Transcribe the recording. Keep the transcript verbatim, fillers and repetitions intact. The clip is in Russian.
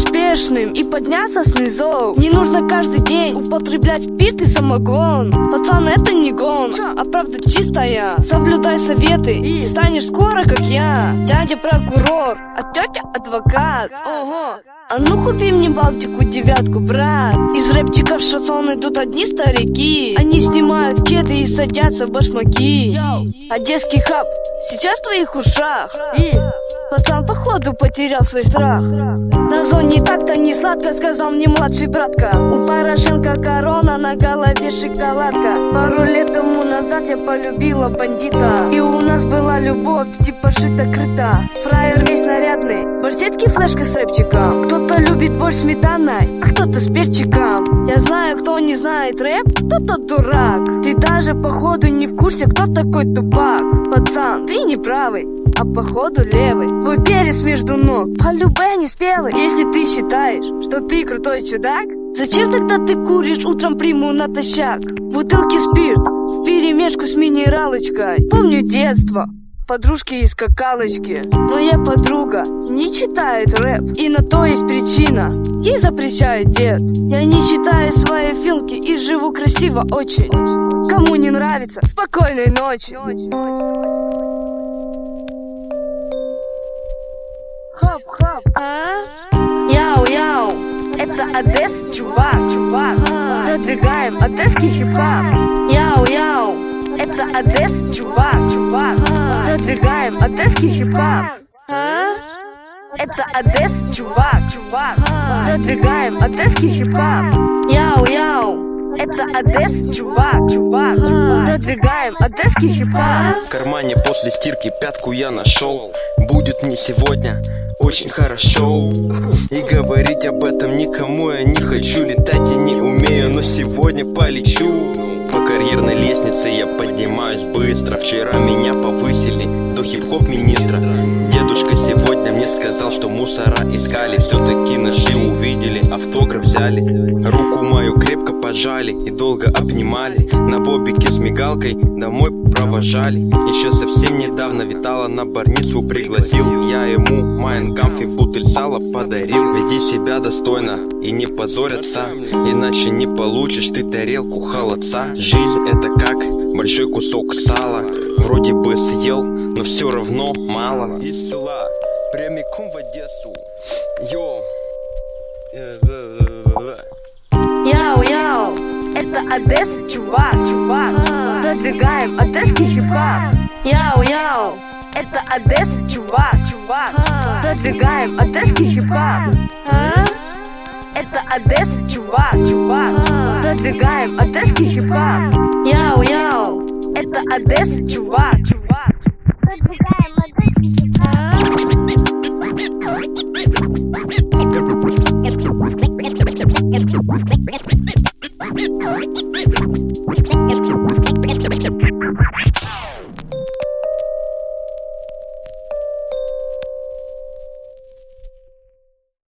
успешным и подняться с низов. Не нужно каждый день употреблять спирт и самогон. Пацан, это не гон, а правда чистая. Соблюдай советы и станешь скоро как я. Дядя прокурор, а тетя адвокат. Ого. А ну купи мне Балтику девятку, брат. Из рэпчиков в шансон идут одни старики. Они снимают кеды и садятся в башмаки. Одесский хаб сейчас в твоих ушах. И пацан походу потерял свой страх. На зоне так-то не сладко, сказал мне младший братка. У Порошенко корона, на голове шоколадка. Пару лет тому назад я полюбила бандита. И у нас была любовь, типа шито-крыта. Фраер весь нарядный, барсетки флешка с рэпчиком. Кто-то любит борщ сметаной, а кто-то с перчиком. Я знаю, кто не знает рэп, кто-то дурак. Ты даже походу не в курсе, кто такой Тупак. Пацан, ты не правый, а походу левый. Твой перец между ног, по-любе не спелый. Если ты считаешь, что ты крутой чудак, зачем тогда ты куришь утром приму натощак? Бутылки спирт вперемешку с минералочкой. Помню детство, подружки из скакалочки. Моя подруга не читает рэп, и на то есть причина. Ей запрещает дед. Я не читаю свои филмки и живу красиво очень. Кому не нравится, спокойной ночи. Хоп-хоп, а? Яу-яу, это Одесса, чувак, чувак. Продвигаем одесский хип-хап. Яу-яу, это Одесса, чувак, чувак. Продвигаем одесский хип-хап. Это Одесса, чувак, чувак. Продвигаем одесский хип-хап. Яу-яу, это Одесса, чувак, чувак. Продвигаем одесский хип-хап. В кармане после стирки пятку я нашел. Будет не сегодня, очень хорошо. И говорить об этом никому я не хочу. Летать я не умею, но сегодня полечу. По карьерной лестнице я поднимаюсь быстро. Вчера меня повысили до хип-хоп министра. Дедушка сегодня мне сказал, что мусора искали. Все-таки нашли, увидели, автограф взяли. Руку мою крепко пожали и долго обнимали. На бобике с мигалкой домой провожали. Еще совсем недавно Витала на барницу пригласил. Я ему Mein Kampf и бутыль сала подарил. Веди себя достойно и не позорь отца, иначе не получишь ты тарелку холодца. Жизнь это как большой кусок сала. Вроде бы съел, но все равно мало. Из села прямиком в Одессу. Йоу. Яу-яу, это Одесса, чувак, чувак. Продвигаем одесский хип-хап. Яу-яу, это Одесса, чувак, чувак. Продвигаем одесский хип-хап. Это Одесса, чувак, чувак. Продвигаем одесский хип-хап. Яу-яу, это Одесса, чувак.